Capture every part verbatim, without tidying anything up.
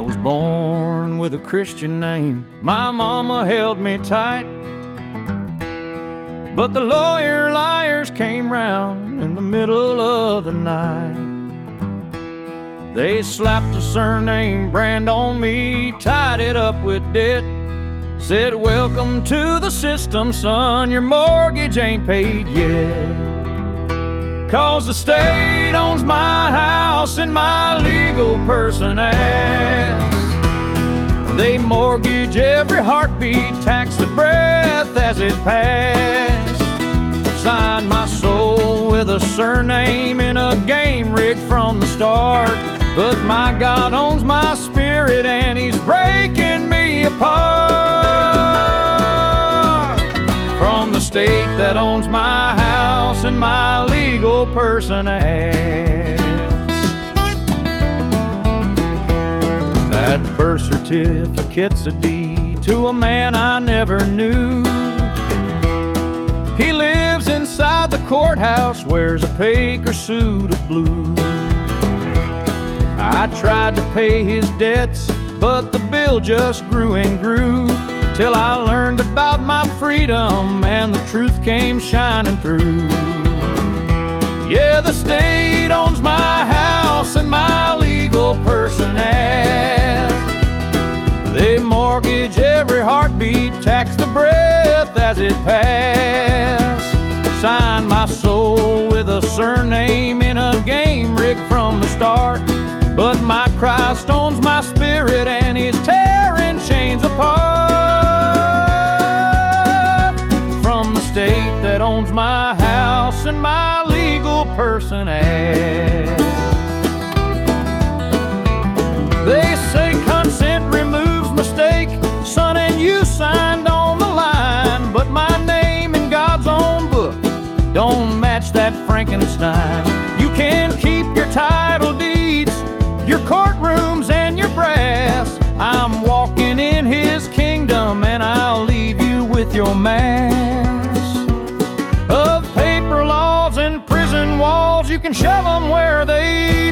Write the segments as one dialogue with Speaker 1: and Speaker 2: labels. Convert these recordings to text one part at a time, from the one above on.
Speaker 1: was born with a Christian name. My mama held me tight, but the lawyer liars came round in the middle of the night. They slapped a surname brand on me, tied it up with debt, said, "Welcome to the system, son, your mortgage ain't paid yet." 'Cause the state owns my house and my legal person ass. They mortgage every heartbeat, tax the breath as it passed. Signed my soul with a surname in a game rigged from the start. But my God owns my spirit and he's breaking me apart. From the state that owns my house and my legal person ass. That birth certificate's a deed to a man I never knew. He lives inside the courthouse, wears a Quaker suit of blue. I tried to pay his debts, but the bill just grew and grew, till I learned about my freedom and the truth came shining through. Yeah, the state owns my house and my legal person ass. They mortgage every heartbeat, tax the breath as it passed. Signed my soul with a surname in a game rigged from the start. But my Christ owns my spirit and he's tearing chains apart. From the state that owns my house and my legal person ass. They say consent removes mistake, son, and you signed on the line. But my name in God's own book don't match that Frankenstein. You can keep your title deeds, your courtrooms and your brass. I'm walking in his kingdom and I'll leave you with your mass of paper laws and prison walls. You can shove them where they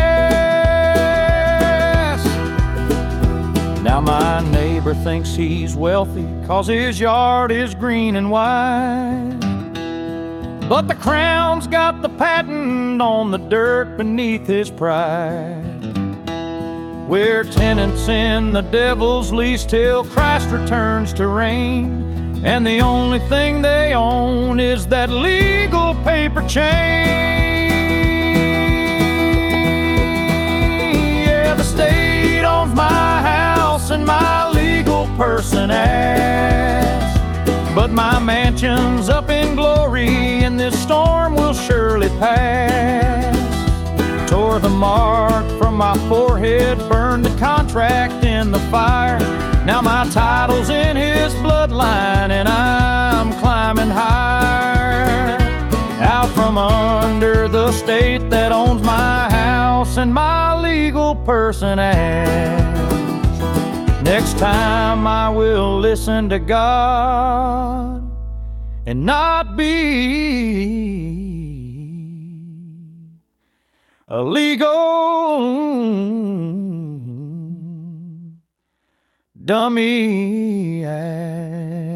Speaker 1: pass. Now my neighbor thinks he's wealthy 'cause his yard is green and wide, but the crown's got the patent on the dirt beneath his pride. We're tenants in the devil's lease till Christ returns to reign, and the only thing they own is that legal paper chain. Yeah, the state owns my house and my legal person ass. But my mansion's up in glory and this storm will surely pass. Tore the mark from my forehead, burned the contract in the fire. Now my title's in his bloodline and I'm climbing higher. Out from under the state that owns my house and my legal person ass. Next time I will listen to God and not be a legal dummy ass.